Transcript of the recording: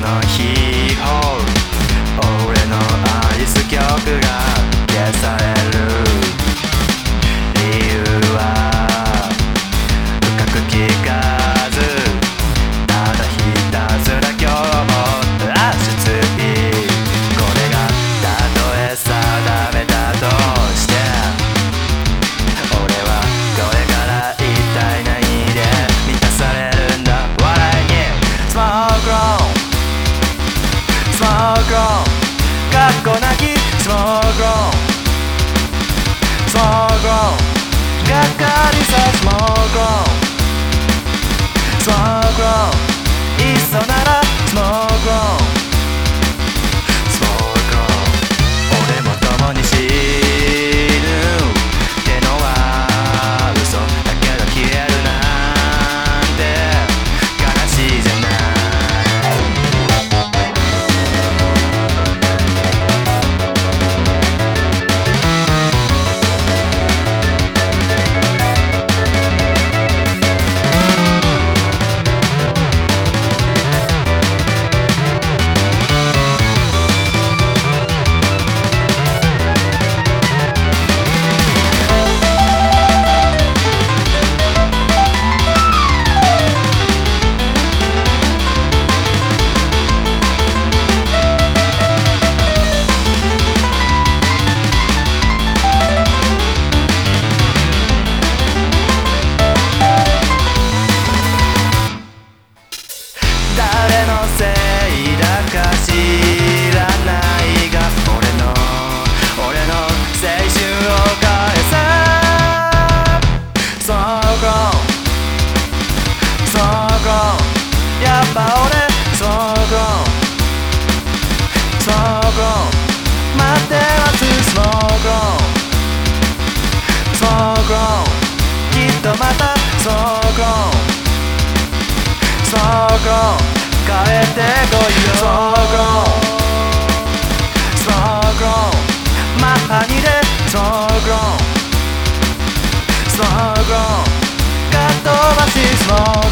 の秘宝、俺のアイス曲が消される理由は深く聞かず、ただひたすら今日も熱い。これがたとえ定めたとして俺はこれから一体何で満たされるんだ。笑いにSmoke on Smoke on かっこなき Smoke on Smoke on がっかりさ Smoke on Smoke on いっそなら Smoke on Smoke on 俺も共に死ぬってのは嘘だけど消えるなんて悲しいじゃない。誰のせいだか知らないが俺の青春を返せ Smoke on Smoke on やっぱ俺 Smoke on Smoke on 待ってます Smoke on Smoke on きっとまた Smoke on Smoke on 帰ってこいよ Smoke on Smoke on マッハにで Smoke on Smoke on かっ飛ばし Smoke